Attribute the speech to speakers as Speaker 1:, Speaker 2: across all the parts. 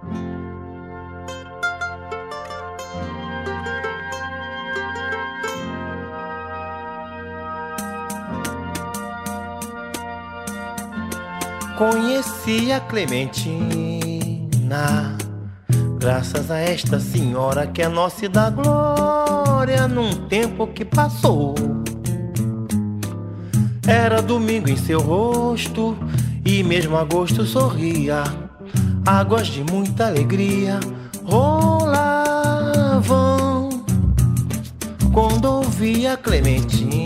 Speaker 1: Conheci a Clementina, graças a esta senhora que é nossa e da glória num tempo que passou. Era domingo em seu rosto e mesmo a gosto sorria. Águas de muita alegria rolavam quando ouvia a Clementina.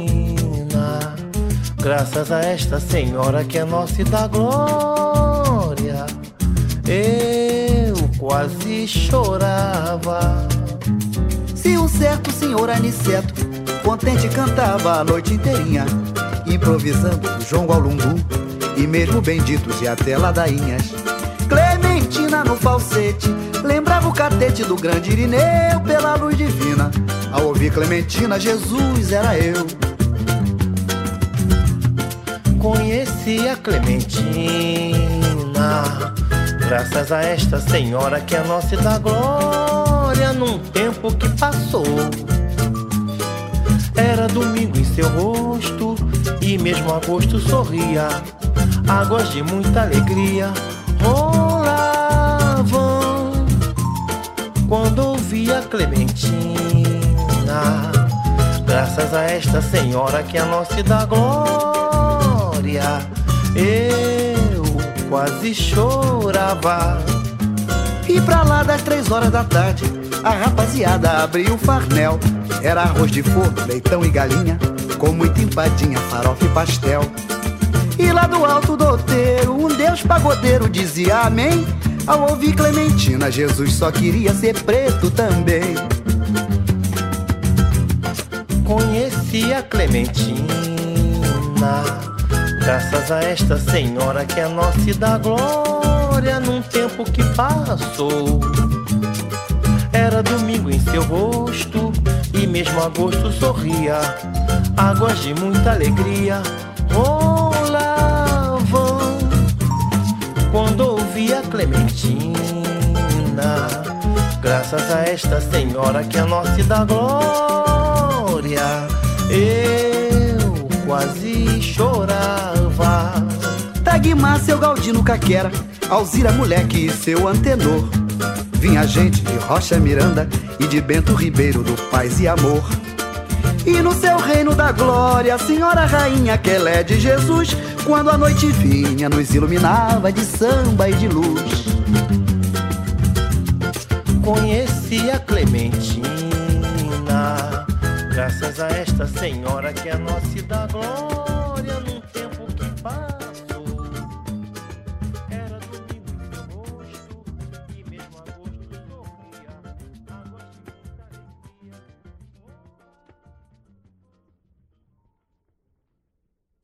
Speaker 1: Graças a esta senhora que é nossa e da glória, eu quase chorava.
Speaker 2: Se um certo senhor Aniceto contente cantava a noite inteirinha, improvisando João Galumbu e mesmo benditos e até ladainhas. Clementina no falsete lembrava o catete do grande Irineu pela luz divina. Ao ouvir Clementina, Jesus era eu.
Speaker 1: Conheci a Clementina, graças a esta senhora que é nossa e da glória num tempo que passou. Era domingo em seu rosto e mesmo a gosto sorria. Águas de muita alegria rolavam quando ouvia a Clementina. Graças a esta senhora que é nossa e da glória, eu quase chorava.
Speaker 2: E pra lá das 3 horas da tarde, a rapaziada abriu o farnel. Era arroz de forno, leitão e galinha, com muita empadinha, farofa e pastel. E lá do alto do outeiro, um deus pagodeiro dizia amém. Ao ouvir Clementina, Jesus só queria ser preto também.
Speaker 1: Conheci a Clementina, graças a esta senhora que é nossa e da glória num tempo que passou. Era domingo em seu rosto e mesmo a gosto sorria. Águas de muita alegria rolavam quando ouvia a Clementina. Graças a esta senhora que é nossa e da glória, eu quase chorava.
Speaker 2: Tagmar, seu Galdino Caquera, Alzira Moleque e seu Antenor. Vinha gente de Rocha Miranda e de Bento Ribeiro do Paz e Amor. E no seu reino da glória, a senhora rainha que ela é de Jesus, quando a noite vinha nos iluminava de samba e de luz.
Speaker 1: Conheci a Clementina, graças a esta senhora que é nossa e da glória.